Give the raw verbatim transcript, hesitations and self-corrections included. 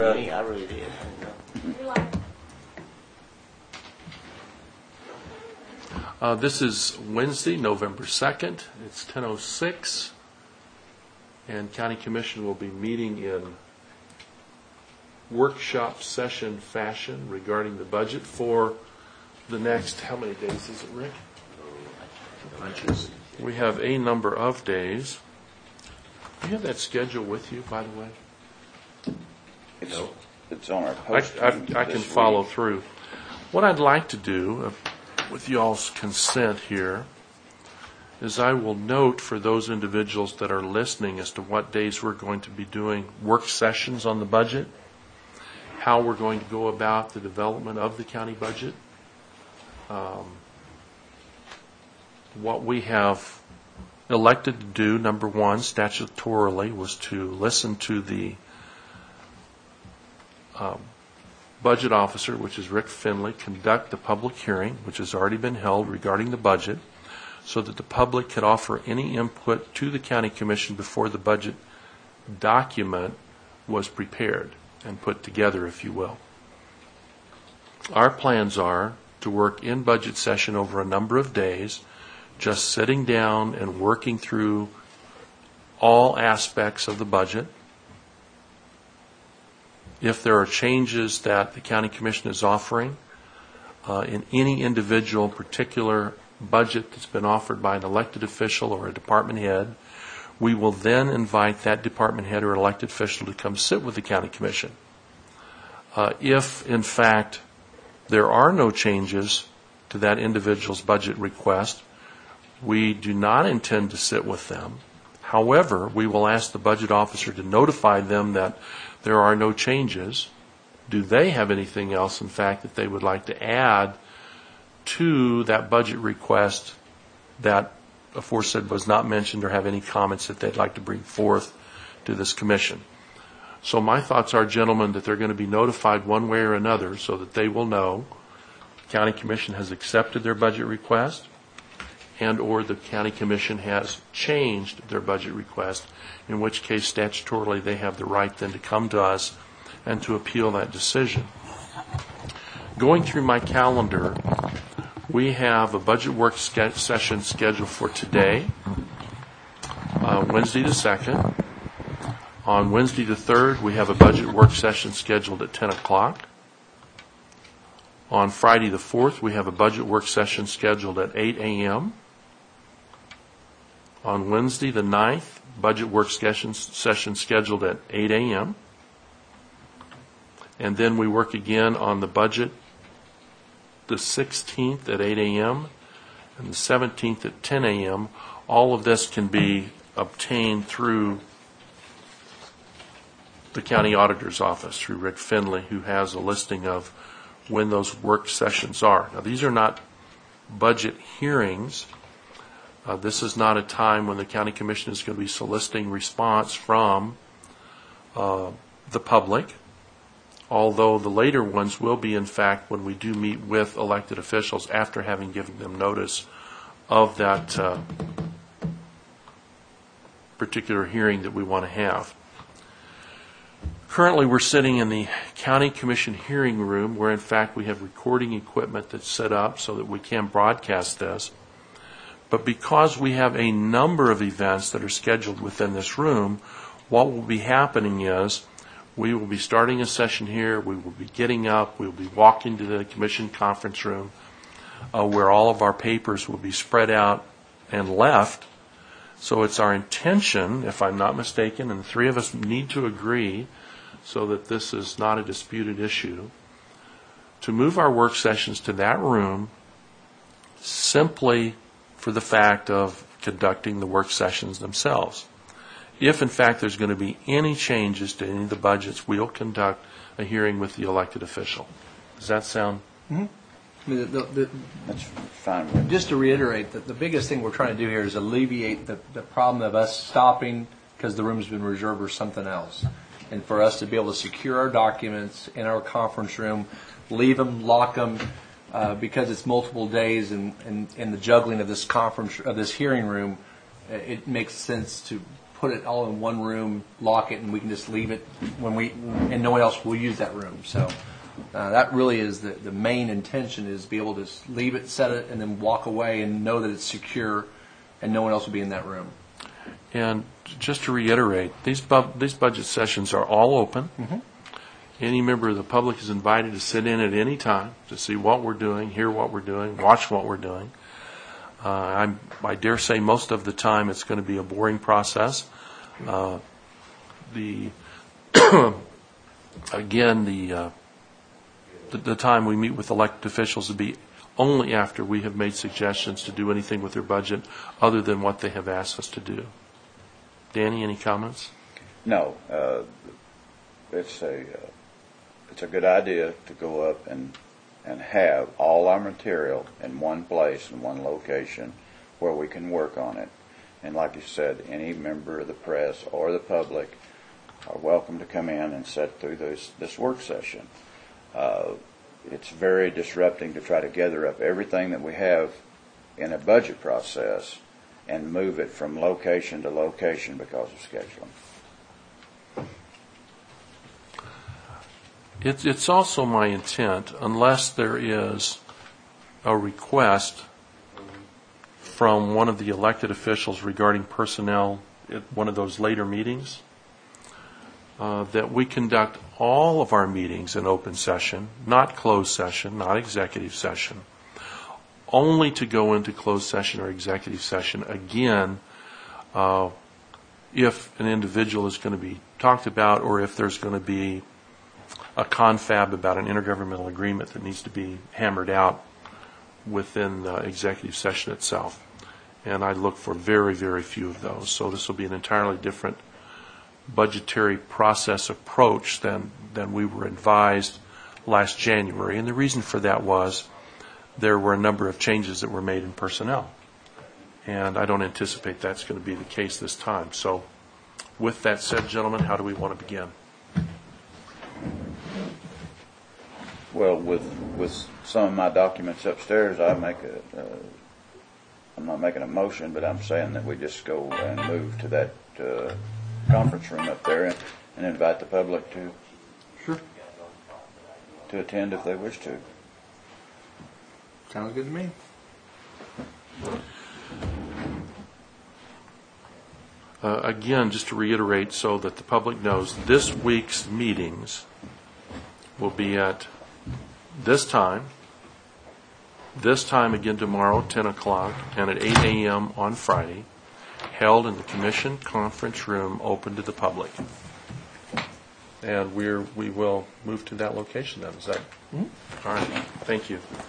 Me, I really did. Uh, this is Wednesday, November second. It's ten oh six, and County Commission will be meeting in workshop session fashion regarding the budget for the next, how many days is it, Rick? We have a number of days. Do you have that schedule with you, by the way? It's, it's on our I, post. I, I can follow through. What I'd like to do, uh, with y'all's consent here, is I will note for those individuals that are listening as to what days we're going to be doing work sessions on the budget, how we're going to go about the development of the county budget. Um, what we have elected to do, number one, statutorily, was to listen to the um, budget officer, which is Rick Finley, conduct the public hearing, which has already been held regarding the budget, so that the public could offer any input to the county commission before the budget document was prepared and put together, if you will. Our plans are to work in budget session over a number of days, just sitting down and working through all aspects of the budget. If there are changes that the county commission is offering uh, in any individual particular budget that's been offered by an elected official or a department head, we will then invite that department head or elected official to come sit with the county commission. Uh, if, in fact, there are no changes to that individual's budget request, we do not intend to sit with them. However, we will ask the budget officer to notify them that there are no changes. Do they have anything else, in fact, that they would like to add to that budget request that aforesaid was not mentioned, or have any comments that they'd like to bring forth to this commission? So my thoughts are, gentlemen, that they're going to be notified one way or another so that they will know the county commission has accepted their budget request, and or the county commission has changed their budget request, in which case statutorily they have the right then to come to us and to appeal that decision. Going through my calendar, we have a budget work ske- session scheduled for today, uh, Wednesday the second. On Wednesday the third, we have a budget work session scheduled at ten o'clock. On Friday the fourth, we have a budget work session scheduled at eight a.m. On Wednesday the ninth, budget work session, session scheduled at eight a.m. And then we work again on the budget the sixteenth at eight a.m. and the seventeenth at ten a.m. All of this can be obtained through the county auditor's office, through Rick Finley, who has a listing of when those work sessions are. Now, these are not budget hearings. Uh, this is not a time when the county commission is going to be soliciting response from uh, the public, although the later ones will be, in fact, when we do meet with elected officials after having given them notice of that uh, particular hearing that we want to have. Currently, we're sitting in the county commission hearing room, where in fact we have recording equipment that's set up so that we can broadcast this. But because we have a number of events that are scheduled within this room, what will be happening is we will be starting a session here, we will be getting up, we will be walking to the commission conference room uh, where all of our papers will be spread out and left. So it's our intention, if I'm not mistaken, and the three of us need to agree so that this is not a disputed issue, to move our work sessions to that room simply for the fact of conducting the work sessions themselves. If, in fact, there's going to be any changes to any of the budgets, we'll conduct a hearing with the elected official. Does that sound? Mm-hmm. I mean, the, the, That's fine. just to reiterate, that the biggest thing we're trying to do here is alleviate the, the problem of us stopping because the room's been reserved for something else. And for us to be able to secure our documents in our conference room, leave them, lock them, uh, because it's multiple days, and, and, and the juggling of this conference, of this hearing room, it makes sense to put it all in one room, lock it, and we can just leave it when we, and no one else will use that room. So uh, that really is the, the main intention, is be able to just leave it, set it, and then walk away and know that it's secure and no one else will be in that room. And just to reiterate, these bu- these budget sessions are all open. Mm-hmm. Any member of the public is invited to sit in at any time to see what we're doing, hear what we're doing, watch what we're doing. Uh, I'm, I dare say most of the time it's going to be a boring process. Uh, the again, the, uh, the the time we meet with elected officials will be only after we have made suggestions to do anything with their budget other than what they have asked us to do. Danny, any comments? No, uh, it's a, uh, it's a good idea to go up and, and have all our material in one place, in one location, where we can work on it. And like you said, any member of the press or the public are welcome to come in and sit through this, this work session. Uh, it's very disrupting to try to gather up everything that we have in a budget process and move it from location to location because of scheduling. It's, it's also my intent, unless there is a request from one of the elected officials regarding personnel at one of those later meetings, uh, that we conduct all of our meetings in open session, not closed session, not executive session, only to go into closed session or executive session again uh, if an individual is going to be talked about or if there's going to be a confab about an intergovernmental agreement that needs to be hammered out within the executive session itself. And I look for very, very few of those. So this will be an entirely different budgetary process approach than, than we were advised last January. And the reason for that was there were a number of changes that were made in personnel. And I don't anticipate that's going to be the case this time. So with that said, gentlemen, how do we want to begin? Well, with with some of my documents upstairs, I make a, uh, I'm not making a motion, but I'm saying that we just go and move to that uh, conference room up there and, and invite the public to Sure. to attend if they wish to. Sounds good to me. Uh, again, just to reiterate so that the public knows, this week's meetings will be at this time, this time again tomorrow, ten o'clock, and at eight a.m. on Friday, held in the Commission Conference Room, open to the public. And we're, we will move to that location then. Is that? Mm-hmm. All right. Thank you.